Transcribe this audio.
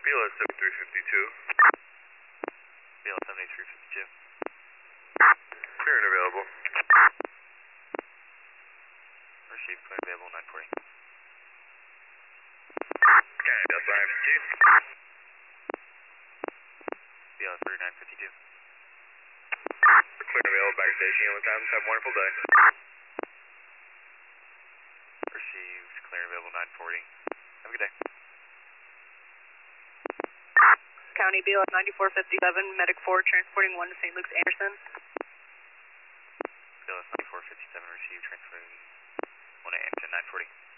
BLS 7352. BLS 7352. Clear and available. Received, clear and available 940. County Bell 552. BLS 3952. Clear and available back to station. One time. Have a wonderful day. Received, clear and available 940. Have a good day. County BLS 9457, Medic 4 transporting 1 to St. Luke's Anderson. BLS 9457, received, transferring 1 to Anderson 940.